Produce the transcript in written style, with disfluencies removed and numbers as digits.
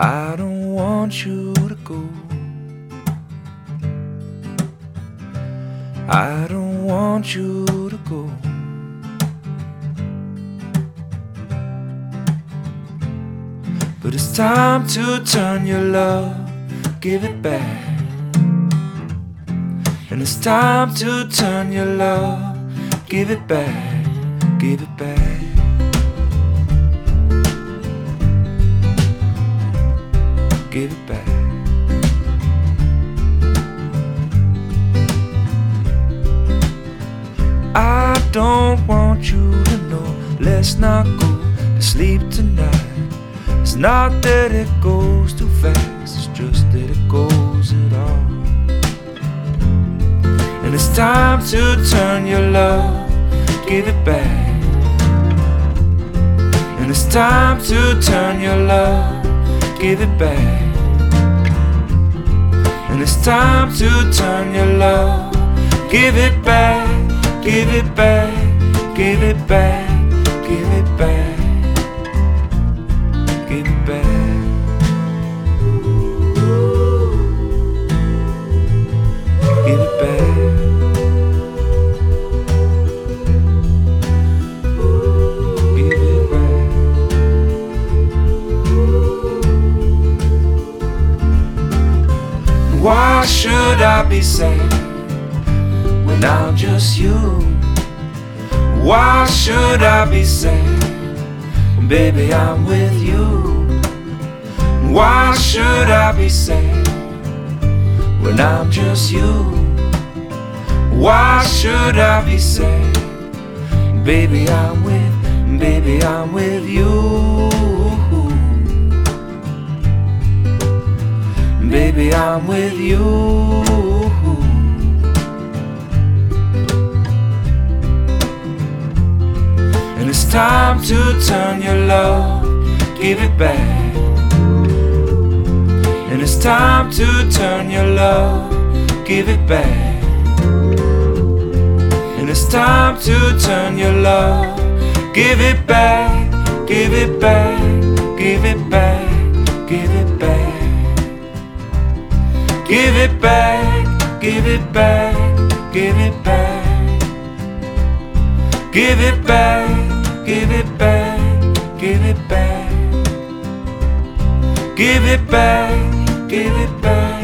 I don't want you to go. I don't want you to go. But it's time to turn your love, give it back. And it's time to turn your love, give it back, give it back. Give it back. I don't want you to know, let's not go to sleep tonight. It's not that it goes too fast, it's just that it goes at all. And it's time to turn your love, give it back. And it's time to turn your love, give it back. And it's time to turn your love, give it back, give it back, give it back, give it back, give it back. Give it back. Give it back. Why should I be sad when I'm just you? Why should I be sad when baby I'm with you? Why should I be sad when I'm just you? Why should I be sad? Baby I'm with you. Baby I'm with you. And it's time to turn your love, give it back. And it's time to turn your love, give it back. And it's time to turn your love, give it back, give it back, give it back, give it back. Give it back, give it back, give it back. Give it back, give it back, give it back. Give it back, give it back.